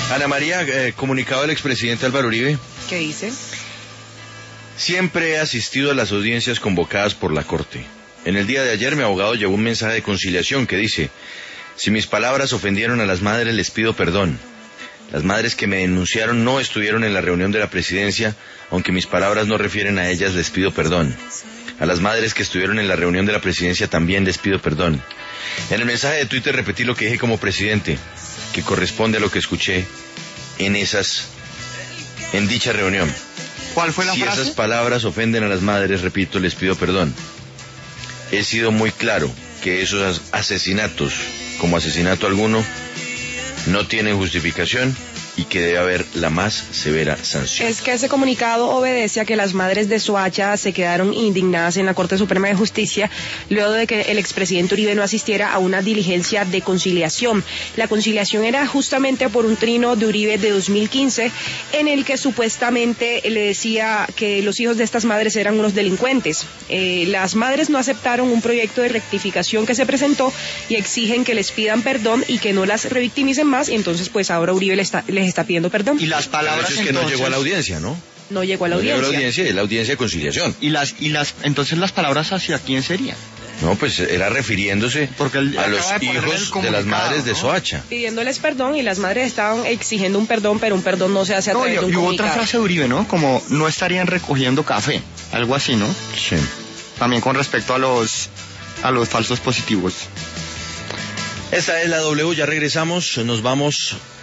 Ana María, comunicado del expresidente Álvaro Uribe. ¿Qué dice? Siempre he asistido a las audiencias convocadas por la Corte. En el día de ayer mi abogado llevó un mensaje de conciliación que dice: si mis palabras ofendieron a las madres, les pido perdón. Las madres que me denunciaron no estuvieron en la reunión de la presidencia, aunque mis palabras no refieren a ellas, les pido perdón. A las madres que estuvieron en la reunión de la presidencia también les pido perdón. En el mensaje de Twitter repetí lo que dije como presidente, que corresponde a lo que escuché en dicha reunión. ¿Cuál fue la frase? Si esas palabras ofenden a las madres, repito, les pido perdón. He sido muy claro que esos asesinatos, como asesinato alguno, no tienen justificación y que debe haber la más severa sanción. Es que ese comunicado obedece a que las madres de Soacha se quedaron indignadas en la Corte Suprema de Justicia luego de que el expresidente Uribe no asistiera a una diligencia de conciliación. La conciliación era justamente por un trino de Uribe de 2015 en el que supuestamente le decía que los hijos de estas madres eran unos delincuentes. Las madres no aceptaron un proyecto de rectificación que se presentó y exigen que les pidan perdón y que no las revictimicen más, y entonces pues ahora Uribe les está pidiendo perdón. Y las palabras es que entonces... no llegó a la audiencia, ¿no? No llegó a la audiencia. No llegó a la audiencia, es la audiencia de conciliación. Entonces las palabras hacia quién serían? No, pues era refiriéndose a los hijos de las madres de Soacha. Pidiéndoles perdón, y las madres estaban exigiendo un perdón, pero un perdón no se hace a través de un y hubo comunicado. otra frase de Uribe, ¿no? Como no estarían recogiendo café, algo así, ¿no? Sí. También con respecto a los falsos positivos. Esta es la W, ya regresamos, nos vamos